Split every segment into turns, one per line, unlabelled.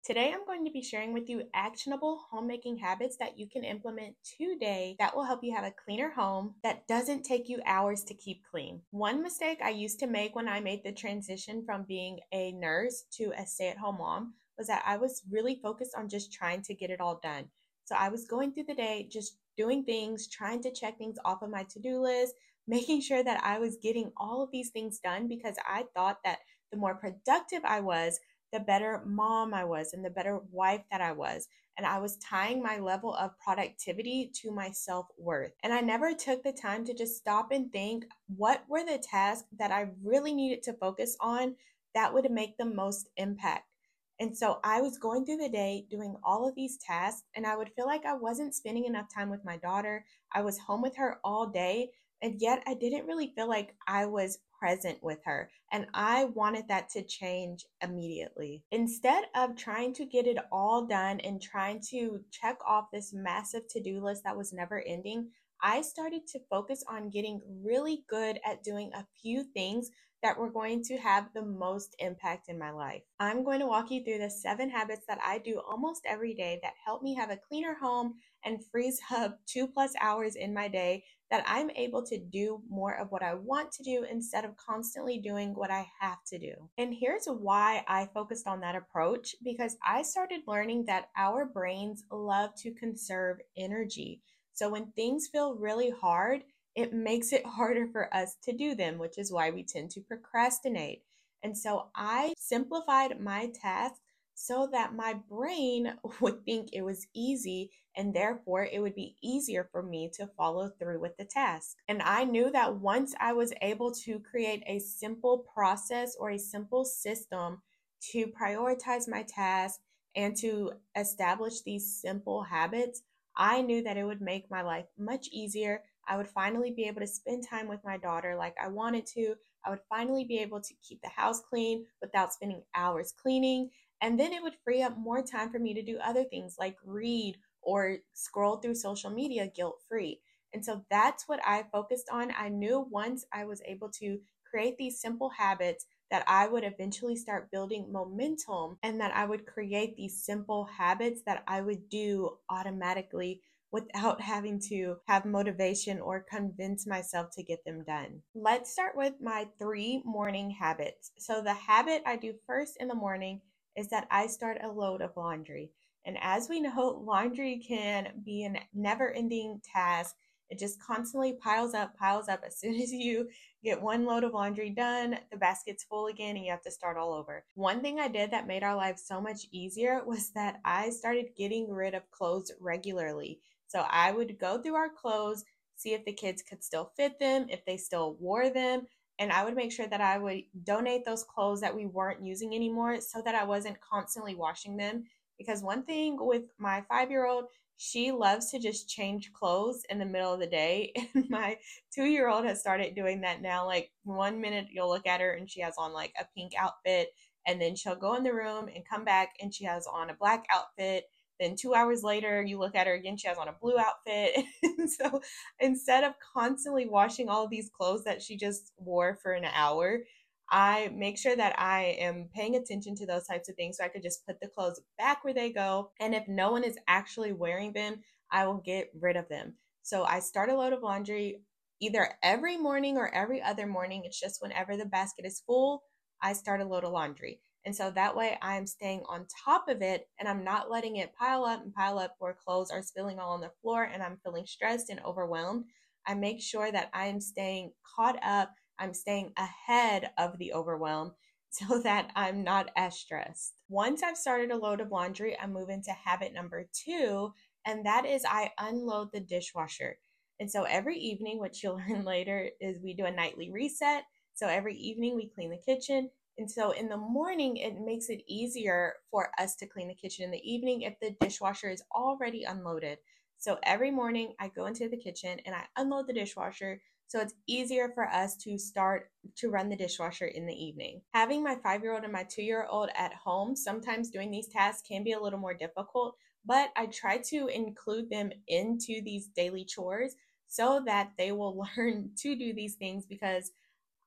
Today, I'm going to be sharing with you actionable homemaking habits that you can implement today that will help you have a cleaner home that doesn't take you hours to keep clean. One mistake I used to make when I made the transition from being a nurse to a stay at home mom was that I was really focused on just trying to get it all done. So I was going through the day, just doing things, trying to check things off of my to do list, making sure that I was getting all of these things done because I thought that the more productive I was, the better mom I was and the better wife that I was. And I was tying my level of productivity to my self worth. And I never took the time to just stop and think what were the tasks that I really needed to focus on that would make the most impact. And so I was going through the day doing all of these tasks, and I would feel like I wasn't spending enough time with my daughter. I was home with her all day, and yet I didn't really feel like I was present with her. And I wanted that to change immediately. Instead of trying to get it all done and trying to check off this massive to do list that was never ending, I started to focus on getting really good at doing a few things that were going to have the most impact in my life. I'm going to walk you through the 7 habits that I do almost every day that help me have a cleaner home and frees up 2+ hours in my day that I'm able to do more of what I want to do instead of constantly doing what I have to do. And here's why I focused on that approach, because I started learning that our brains love to conserve energy. So when things feel really hard, it makes it harder for us to do them, which is why we tend to procrastinate. And so I simplified my tasks so that my brain would think it was easy, and therefore it would be easier for me to follow through with the task. And I knew that once I was able to create a simple process or a simple system to prioritize my tasks and to establish these simple habits, I knew that it would make my life much easier. I would finally be able to spend time with my daughter like I wanted to. I would finally be able to keep the house clean without spending hours cleaning. And then it would free up more time for me to do other things like read or scroll through social media guilt free. And so that's what I focused on. I knew once I was able to create these simple habits that I would eventually start building momentum, and that I would create these simple habits that I would do automatically without having to have motivation or convince myself to get them done. Let's start with my 3 morning habits. So, the habit I do first in the morning is that I start a load of laundry. And as we know, laundry can be a never ending task. It just constantly piles up, piles up. As soon as you get one load of laundry done, the basket's full again and you have to start all over. One thing I did that made our life so much easier was that I started getting rid of clothes regularly. So I would go through our clothes, see if the kids could still fit them, if they still wore them, and I would make sure that I would donate those clothes that we weren't using anymore so that I wasn't constantly washing them. Because one thing with my 5 year old, she loves to just change clothes in the middle of the day. And my 2 year old has started doing that now. Like, one minute you'll look at her and she has on like a pink outfit, and then she'll go in the room and come back and she has on a black outfit. Then 2 hours later, you look at her again, she has on a blue outfit. And so instead of constantly washing all of these clothes that she just wore for an hour, I make sure that I am paying attention to those types of things so I could just put the clothes back where they go. And if no one is actually wearing them, I will get rid of them. So I start a load of laundry either every morning or every other morning. It's just whenever the basket is full, I start a load of laundry. And so that way I'm staying on top of it and I'm not letting it pile up and pile up where clothes are spilling all on the floor and I'm feeling stressed and overwhelmed. I make sure that I am staying caught up, I'm staying ahead of the overwhelm so that I'm not as stressed. Once I've started a load of laundry, I move into habit number 2, and that is I unload the dishwasher. And so every evening, which you'll learn later, is we do a nightly reset. So every evening we clean the kitchen. And so in the morning, it makes it easier for us to clean the kitchen in the evening if the dishwasher is already unloaded. So every morning I go into the kitchen and I unload the dishwasher. So it's easier for us to start to run the dishwasher in the evening. Having my 5 year old and my 2 year old at home, sometimes doing these tasks can be a little more difficult, but I try to include them into these daily chores so that they will learn to do these things, because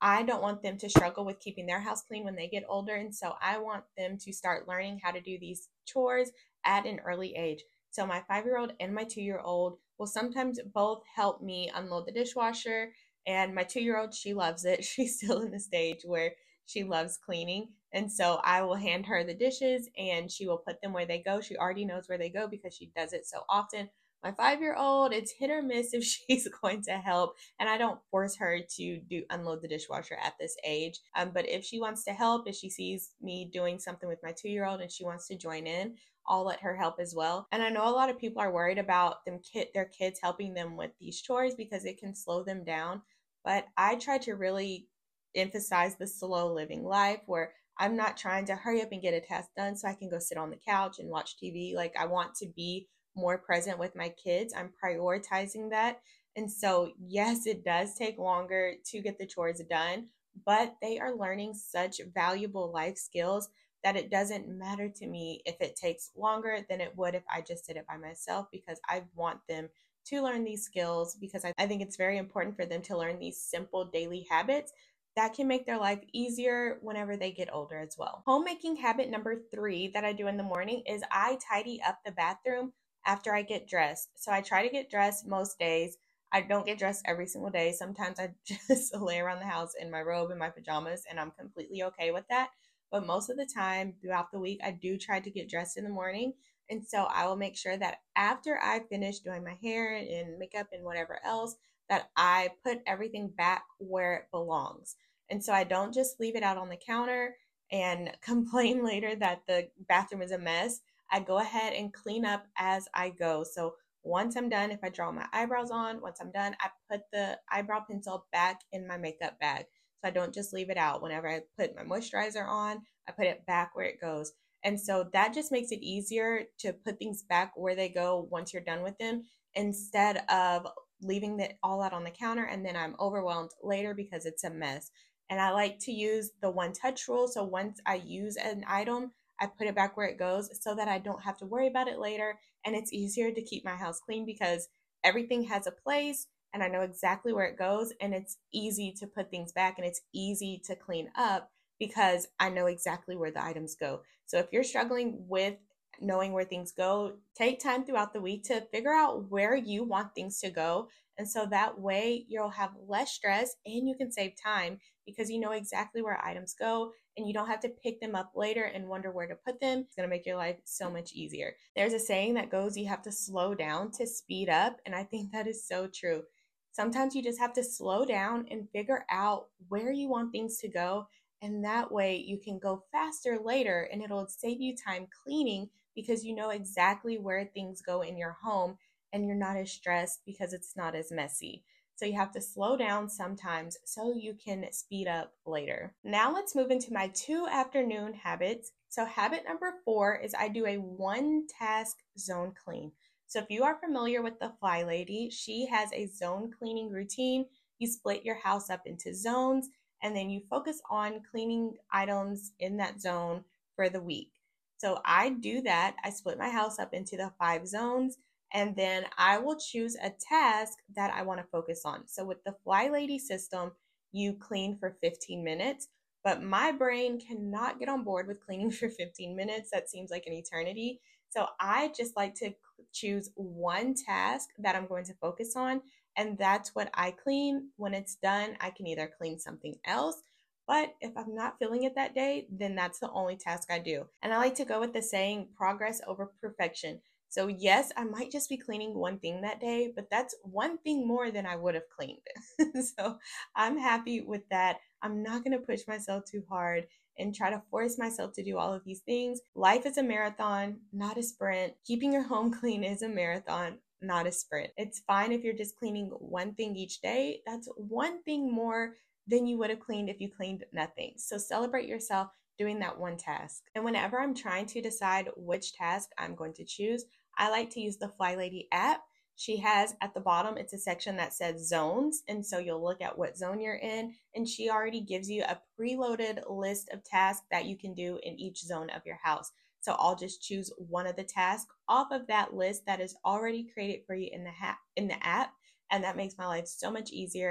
I don't want them to struggle with keeping their house clean when they get older. And so I want them to start learning how to do these chores at an early age. So my 5 year old and my 2 year old will sometimes both help me unload the dishwasher. And my 2 year old, she loves it. She's still in the stage where she loves cleaning. And so I will hand her the dishes and she will put them where they go. She already knows where they go because she does it so often. My 5 year old, it's hit or miss if she's going to help, and I don't force her to do unload the dishwasher at this age. But if she wants to help, if she sees me doing something with my 2 year old and she wants to join in, I'll let her help as well. And I know a lot of people are worried about their kids helping them with these chores because it can slow them down. But I try to really emphasize the slow living life where I'm not trying to hurry up and get a task done so I can go sit on the couch and watch TV. Like, I want to be more present with my kids. I'm prioritizing that. And so, yes, it does take longer to get the chores done, but they are learning such valuable life skills that it doesn't matter to me if it takes longer than it would if I just did it by myself, because I want them to learn these skills, because I think it's very important for them to learn these simple daily habits that can make their life easier whenever they get older as well. Homemaking habit number 3 that I do in the morning is I tidy up the bathroom after I get dressed. So I try to get dressed most days. I don't get dressed every single day. Sometimes I just lay around the house in my robe and my pajamas, and I'm completely okay with that. But most of the time throughout the week, I do try to get dressed in the morning. And so I will make sure that after I finish doing my hair and makeup and whatever else, that I put everything back where it belongs. And so I don't just leave it out on the counter and complain later that the bathroom is a mess. I go ahead and clean up as I go. So once I'm done, if I draw my eyebrows on, once I'm done, I put the eyebrow pencil back in my makeup bag. So I don't just leave it out. Whenever I put my moisturizer on, I put it back where it goes. And so that just makes it easier to put things back where they go once you're done with them, instead of leaving it all out on the counter and then I'm overwhelmed later because it's a mess. And I like to use the one touch rule. So once I use an item, I put it back where it goes so that I don't have to worry about it later. And it's easier to keep my house clean because everything has a place and I know exactly where it goes. And it's easy to put things back and it's easy to clean up because I know exactly where the items go. So if you're struggling with knowing where things go, take time throughout the week to figure out where you want things to go. And so that way you'll have less stress and you can save time because you know exactly where items go and you don't have to pick them up later and wonder where to put them. It's going to make your life so much easier. There's a saying that goes, you have to slow down to speed up. And I think that is so true. Sometimes you just have to slow down and figure out where you want things to go. And that way you can go faster later and it'll save you time cleaning because you know exactly where things go in your home and you're not as stressed because it's not as messy. So you have to slow down sometimes so you can speed up later. Now let's move into my 2 afternoon habits. So habit number 4 is I do a one task zone clean. So if you are familiar with the Fly Lady, she has a zone cleaning routine. You split your house up into zones and then you focus on cleaning items in that zone for the week. So I do that. I split my house up into the 5 zones and then I will choose a task that I want to focus on. So with the Fly Lady system, you clean for 15 minutes, but my brain cannot get on board with cleaning for 15 minutes. That seems like an eternity. So I just like to choose one task that I'm going to focus on, and that's what I clean. When it's done, I can either clean something else, but if I'm not feeling it that day, then that's the only task I do. And I like to go with the saying progress over perfection. So, yes, I might just be cleaning one thing that day, but that's one thing more than I would have cleaned. So, I'm happy with that. I'm not going to push myself too hard and try to force myself to do all of these things. Life is a marathon, not a sprint. Keeping your home clean is a marathon, not a sprint. It's fine if you're just cleaning one thing each day. That's one thing more than you would have cleaned if you cleaned nothing. So celebrate yourself doing that one task. And whenever I'm trying to decide which task I'm going to choose, I like to use the Fly Lady app. She has at the bottom, it's a section that says zones. And so you'll look at what zone you're in, and she already gives you a preloaded list of tasks that you can do in each zone of your house. So I'll just choose one of the tasks off of that list that is already created for you in the app. And that makes my life so much easier.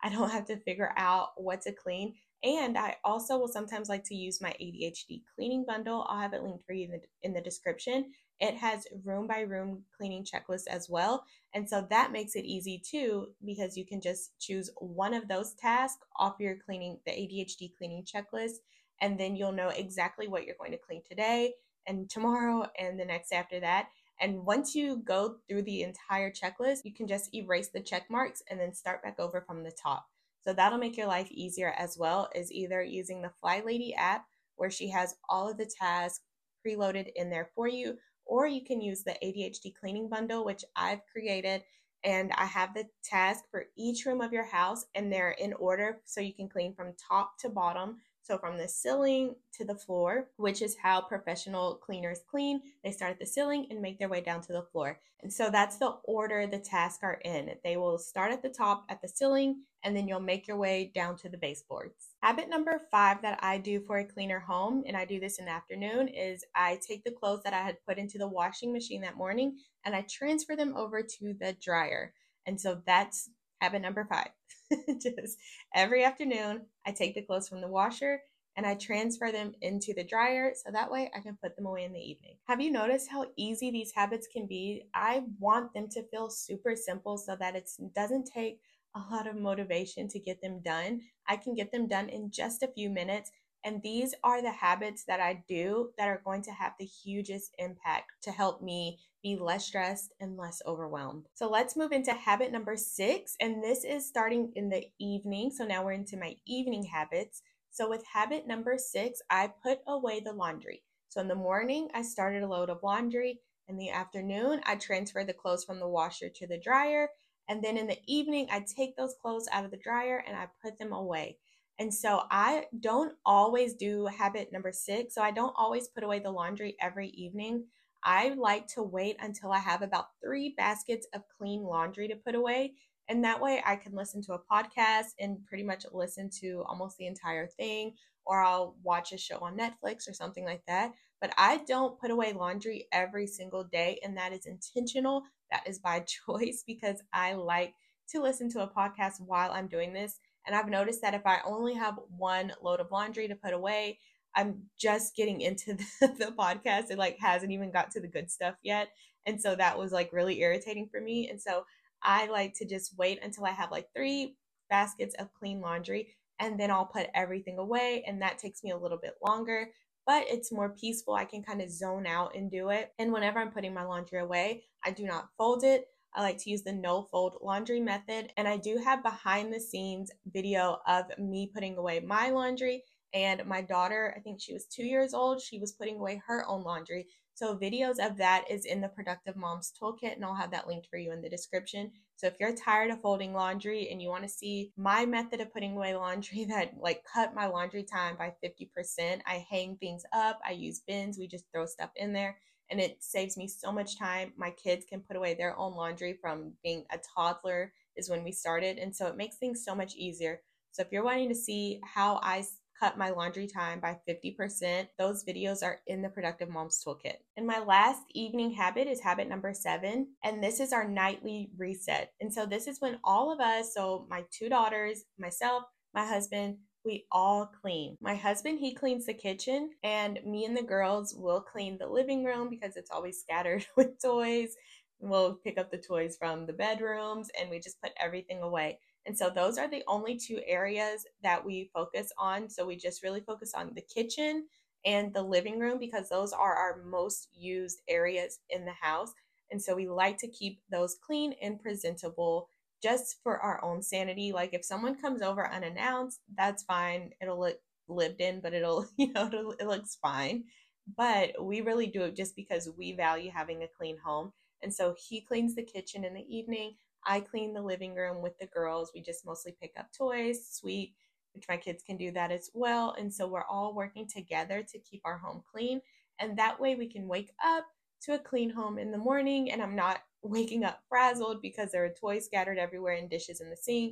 I don't have to figure out what to clean. And I also will sometimes like to use my ADHD cleaning bundle. I'll have it linked for you in the description. It has room by room cleaning checklists as well. And so that makes it easy too, because you can just choose one of those tasks off your cleaning, the ADHD cleaning checklist, and then you'll know exactly what you're going to clean today and tomorrow and the next after that. And once you go through the entire checklist, you can just erase the check marks and then start back over from the top. So that'll make your life easier as well, as either using the Fly Lady app where she has all of the tasks preloaded in there for you, or you can use the ADHD cleaning bundle, which I've created. And I have the task for each room of your house, and they're in order so you can clean from top to bottom. So from the ceiling to the floor, which is how professional cleaners clean. They start at the ceiling and make their way down to the floor. And so that's the order the tasks are in. They will start at the top at the ceiling, and then you'll make your way down to the baseboards. Habit number 5 that I do for a cleaner home, and I do this in the afternoon, is I take the clothes that I had put into the washing machine that morning and I transfer them over to the dryer. And so that's habit number 5. Just every afternoon, I take the clothes from the washer and I transfer them into the dryer so that way I can put them away in the evening. Have you noticed how easy these habits can be? I want them to feel super simple so that it doesn't take a lot of motivation to get them done. I can get them done in just a few minutes. And these are the habits that I do that are going to have the hugest impact to help me be less stressed and less overwhelmed. So let's move into habit number 6. And this is starting in the evening. So now we're into my evening habits. So with habit number 6, I put away the laundry. So in the morning, I started a load of laundry. In the afternoon, I transfer the clothes from the washer to the dryer. And then in the evening, I take those clothes out of the dryer and I put them away. And so I don't always do habit number 6. So I don't always put away the laundry every evening. I like to wait until I have about 3 baskets of clean laundry to put away. And that way I can listen to a podcast and pretty much listen to almost the entire thing, or I'll watch a show on Netflix or something like that. But I don't put away laundry every single day, and that is intentional. That is by choice because I like to listen to a podcast while I'm doing this. And I've noticed that if I only have one load of laundry to put away, I'm just getting into the podcast. It like hasn't even got to the good stuff yet. And so that was like really irritating for me. And so I like to just wait until I have like 3 baskets of clean laundry and then I'll put everything away. And that takes me a little bit longer, but it's more peaceful. I can kind of zone out and do it. And whenever I'm putting my laundry away, I do not fold it. I like to use the no fold laundry method. And I do have behind the scenes video of me putting away my laundry. And my daughter, I think she was 2 years old, she was putting away her own laundry. So videos of that is in the Productive Moms Toolkit, and I'll have that linked for you in the description. So if you're tired of folding laundry and you want to see my method of putting away laundry that like cut my laundry time by 50%, I hang things up, I use bins, we just throw stuff in there and it saves me so much time. My kids can put away their own laundry from being a toddler is when we started, and so it makes things so much easier. So if you're wanting to see how I cut my laundry time by 50%, those videos are in the Productive Moms Toolkit. And my last evening habit is habit number 7, and this is our nightly reset. And so this is when all of us, so my 2 daughters, myself, my husband, we all clean. My husband, he cleans the kitchen, and me and the girls will clean the living room because it's always scattered with toys. We'll pick up the toys from the bedrooms and we just put everything away. And so those are the only 2 areas that we focus on. So we just really focus on the kitchen and the living room because those are our most used areas in the house. And so we like to keep those clean and presentable just for our own sanity. Like if someone comes over unannounced, that's fine. It'll look lived in, but it'll, it looks fine. But we really do it just because we value having a clean home. And so he cleans the kitchen in the evening. I clean the living room with the girls. We just mostly pick up toys, sweep, which my kids can do that as well. And so we're all working together to keep our home clean. And that way we can wake up to a clean home in the morning and I'm not waking up frazzled because there are toys scattered everywhere and dishes in the sink.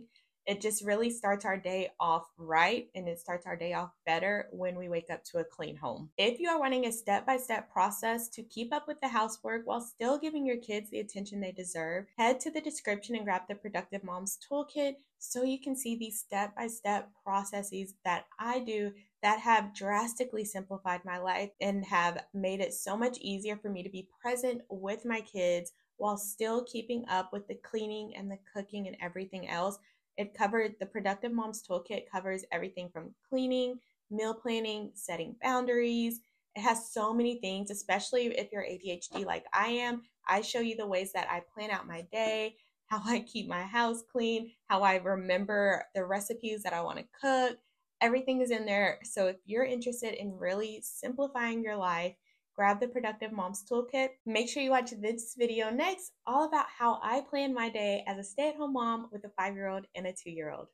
It just really starts our day off right, and it starts our day off better when we wake up to a clean home. If you are wanting a step by step process to keep up with the housework while still giving your kids the attention they deserve, head to the description and grab the Productive Moms Toolkit so you can see these step by step processes that I do that have drastically simplified my life and have made it so much easier for me to be present with my kids while still keeping up with the cleaning and the cooking and everything else. It covered the Productive Moms Toolkit covers everything from cleaning, meal planning, setting boundaries. It has so many things, especially if you're ADHD like I am. I show you the ways that I plan out my day, how I keep my house clean, how I remember the recipes that I want to cook. Everything is in there. So if you're interested in really simplifying your life, grab the Productive Moms Toolkit. Make sure you watch this video next, all about how I plan my day as a stay-at-home mom with a 5-year-old and a 2-year-old.